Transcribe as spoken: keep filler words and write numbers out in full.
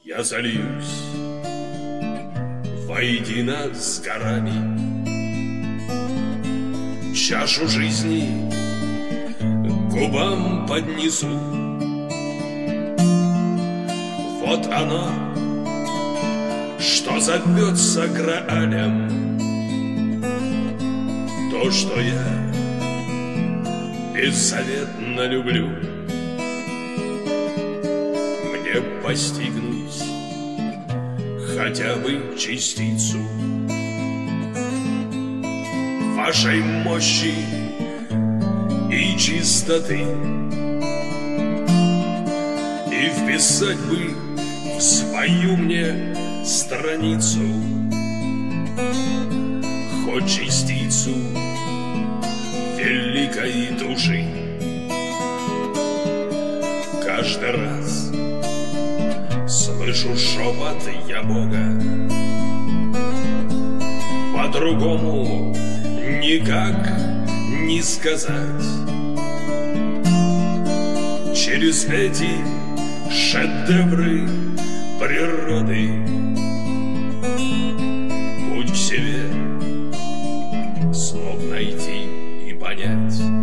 Я зальюсь воедино с горами, чашу жизни к губам поднесу. Вот оно, что зовется Граалем, то, что я беззаветно люблю. Мне постигнуть хотя бы частицу вашей мощи и чистоты, и вписать бы в свою мне страницу хоть частицу великой души. Каждый раз слышу шепот я Бога, по-другому никак не сказать. Через эти шедевры природы путь к себе смог найти и понять.